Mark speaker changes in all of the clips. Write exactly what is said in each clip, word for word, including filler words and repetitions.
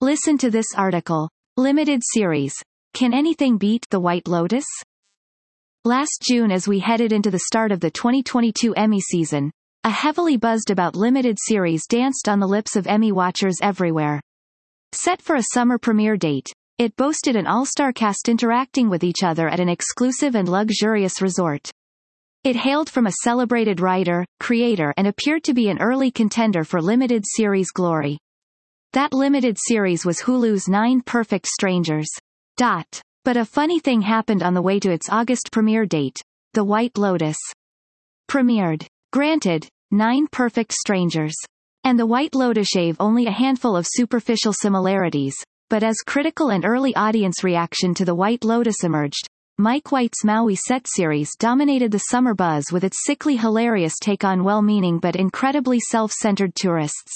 Speaker 1: Listen to this article. Limited series. Can anything beat The White Lotus? Last June, as we headed into the start of the twenty twenty-two Emmy season, a heavily buzzed about limited series danced on the lips of Emmy watchers everywhere. Set for a summer premiere date, it boasted an all-star cast interacting with each other at an exclusive and luxurious resort. It hailed from a celebrated writer, creator, and appeared to be an early contender for limited series glory. That limited series was Hulu's Nine Perfect Strangers. Dot. But a funny thing happened on the way to its August premiere date. The White Lotus premiered. Granted, Nine Perfect Strangers and The White Lotus shave only a handful of superficial similarities, but as critical and early audience reaction to The White Lotus emerged, Mike White's Maui set series dominated the summer buzz with its sickly hilarious take on well-meaning but incredibly self-centered tourists.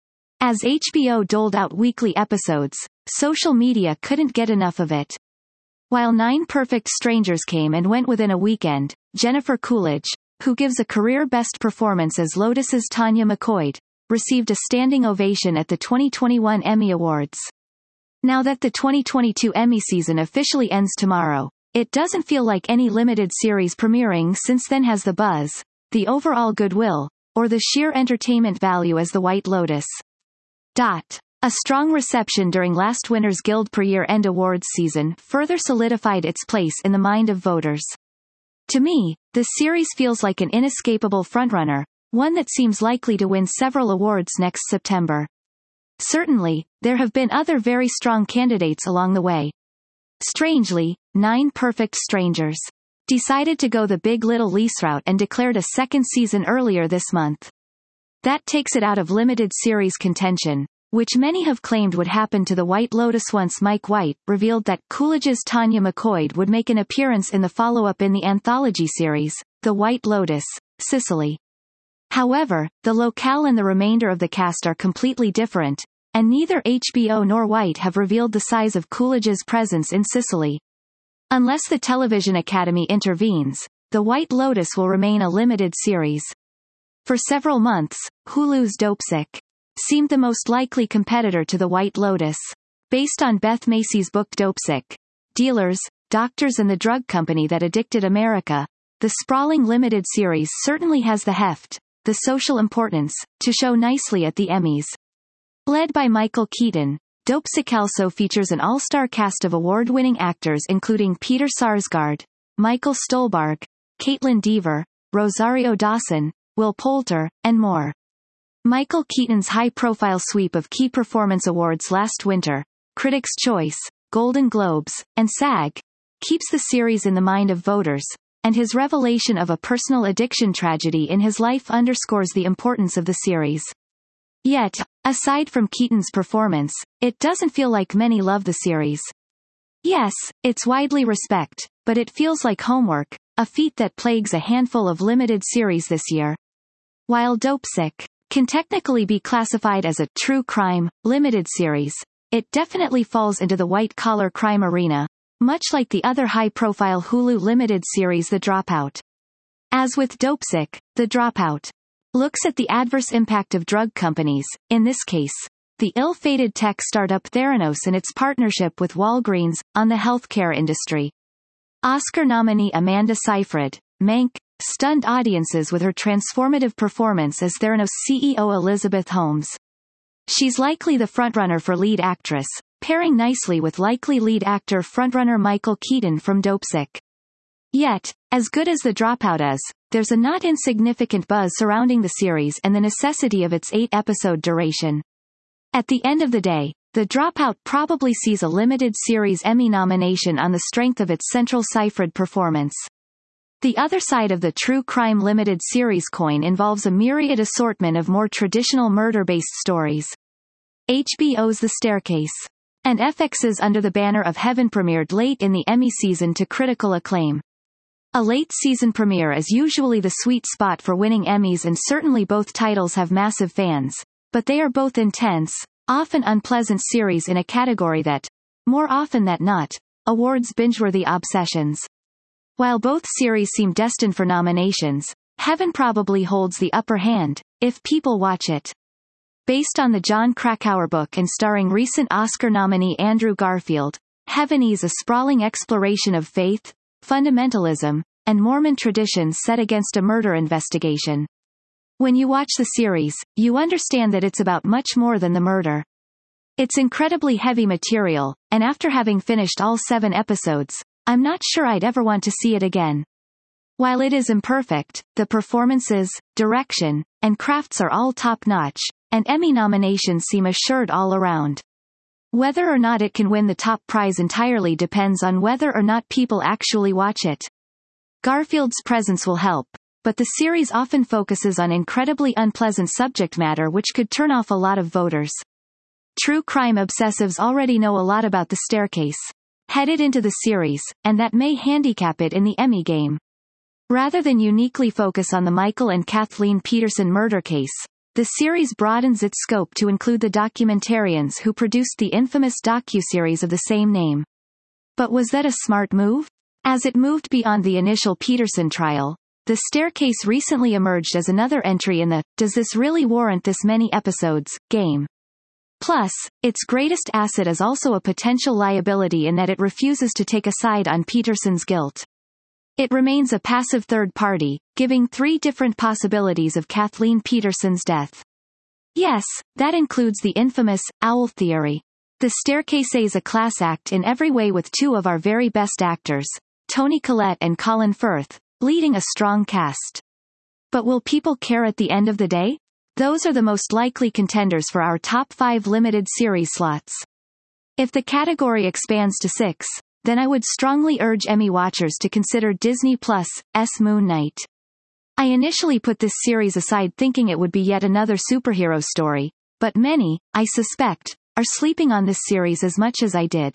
Speaker 1: As H B O doled out weekly episodes, social media couldn't get enough of it. While Nine Perfect Strangers came and went within a weekend, Jennifer Coolidge, who gives a career-best performance as Lotus's Tanya McCoy, received a standing ovation at the twenty twenty-one Emmy Awards. Now that the twenty twenty-two Emmy season officially ends tomorrow, it doesn't feel like any limited series premiering since then has the buzz, the overall goodwill, or the sheer entertainment value as The White Lotus. Dot. A strong reception during last winter's Guild per year-end awards season further solidified its place in the mind of voters. To me, the series feels like an inescapable frontrunner, one that seems likely to win several awards next September. Certainly, there have been other very strong candidates along the way. Strangely, Nine Perfect Strangers decided to go the Big Little Lies route and declared a second season earlier this month. That takes it out of limited series contention, which many have claimed would happen to The White Lotus once Mike White revealed that Coolidge's Tanya McCoy would make an appearance in the follow-up in the anthology series, The White Lotus, Sicily. However, the locale and the remainder of the cast are completely different, and neither H B O nor White have revealed the size of Coolidge's presence in Sicily. Unless the Television Academy intervenes, The White Lotus will remain a limited series. For several months, Hulu's Dopesick seemed the most likely competitor to The White Lotus. Based on Beth Macy's book Dopesick, Dealers, Doctors and the Drug Company That Addicted America, the sprawling limited series certainly has the heft, the social importance, to show nicely at the Emmys. Led by Michael Keaton, Dopesick also features an all-star cast of award-winning actors including Peter Sarsgaard, Michael Stolberg, Caitlin Dever, Rosario Dawson, Will Poulter, and more. Michael Keaton's high-profile sweep of key performance awards last winter, Critics' Choice, Golden Globes, and SAG, keeps the series in the mind of voters, and his revelation of a personal addiction tragedy in his life underscores the importance of the series. Yet, aside from Keaton's performance, it doesn't feel like many love the series. Yes, it's widely respected, but it feels like homework, a feat that plagues a handful of limited series this year. While Dopesick can technically be classified as a true crime, limited series, it definitely falls into the white-collar crime arena, much like the other high-profile Hulu limited series The Dropout. As with Dopesick, The Dropout looks at the adverse impact of drug companies, in this case, the ill-fated tech startup Theranos and its partnership with Walgreens, on the healthcare industry. Oscar nominee Amanda Seyfried, Mank, stunned audiences with her transformative performance as Theranos C E O Elizabeth Holmes. She's likely the frontrunner for lead actress, pairing nicely with likely lead actor frontrunner Michael Keaton from Dopesick. Yet, as good as The Dropout is, there's a not insignificant buzz surrounding the series and the necessity of its eight-episode duration. At the end of the day, The Dropout probably sees a limited series Emmy nomination on the strength of its central Seyfried performance. The other side of the true crime limited series coin involves a myriad assortment of more traditional murder-based stories. H B O's The Staircase and F X's Under the Banner of Heaven premiered late in the Emmy season to critical acclaim. A late season premiere is usually the sweet spot for winning Emmys, and certainly both titles have massive fans, but they are both intense, often unpleasant series in a category that, more often than not, awards binge-worthy obsessions. While both series seem destined for nominations, Heaven probably holds the upper hand, if people watch it. Based on the Jon Krakauer book and starring recent Oscar nominee Andrew Garfield, Heaven is a sprawling exploration of faith, fundamentalism, and Mormon traditions set against a murder investigation. When you watch the series, you understand that it's about much more than the murder. It's incredibly heavy material, and after having finished all seven episodes, I'm not sure I'd ever want to see it again. While it is imperfect, the performances, direction, and crafts are all top-notch, and Emmy nominations seem assured all around. Whether or not it can win the top prize entirely depends on whether or not people actually watch it. Garfield's presence will help, but the series often focuses on incredibly unpleasant subject matter which could turn off a lot of voters. True crime obsessives already know a lot about The Staircase headed into the series, and that may handicap it in the Emmy game. Rather than uniquely focus on the Michael and Kathleen Peterson murder case, the series broadens its scope to include the documentarians who produced the infamous docuseries of the same name. But was that a smart move? As it moved beyond the initial Peterson trial, The Staircase recently emerged as another entry in the "Does this really warrant this many episodes?" game. Plus, its greatest asset is also a potential liability in that it refuses to take a side on Peterson's guilt. It remains a passive third party, giving three different possibilities of Kathleen Peterson's death. Yes, that includes the infamous owl theory. The Staircase is a class act in every way with two of our very best actors, Toni Collette and Colin Firth, leading a strong cast. But will people care at the end of the day? Those are the most likely contenders for our top five limited series slots. If the category expands to six, then I would strongly urge Emmy watchers to consider Disney Plus' Moon Knight. I initially put this series aside thinking it would be yet another superhero story, but many, I suspect, are sleeping on this series as much as I did.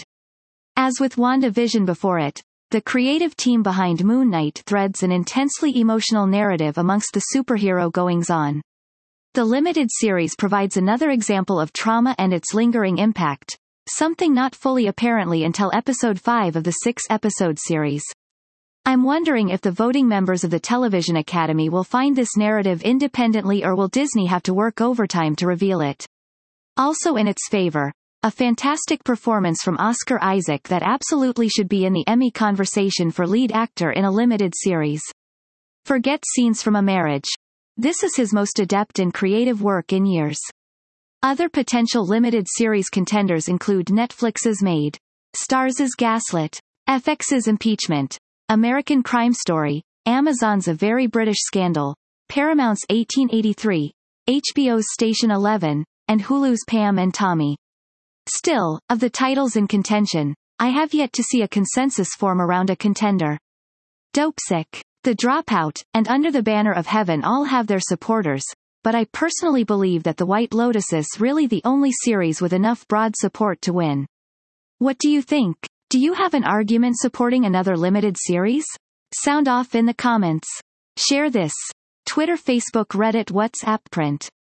Speaker 1: As with WandaVision before it, the creative team behind Moon Knight threads an intensely emotional narrative amongst the superhero goings-on. The limited series provides another example of trauma and its lingering impact, something not fully apparently until episode five of the six-episode series. I'm wondering if the voting members of the Television Academy will find this narrative independently or will Disney have to work overtime to reveal it. Also in its favor, a fantastic performance from Oscar Isaac that absolutely should be in the Emmy conversation for lead actor in a limited series. Forget Scenes from a Marriage. This is his most adept and creative work in years. Other potential limited series contenders include Netflix's Made, Starz's Gaslit, F X's Impeachment, American Crime Story, Amazon's A Very British Scandal, Paramount's eighteen eighty-three, H B O's Station Eleven, and Hulu's Pam and Tommy. Still, of the titles in contention, I have yet to see a consensus form around a contender. Dopesick, The Dropout, and Under the Banner of Heaven all have their supporters, but I personally believe that The White Lotus is really the only series with enough broad support to win. What do you think? Do you have an argument supporting another limited series? Sound off in the comments. Share this. Twitter, Facebook, Reddit, WhatsApp, print.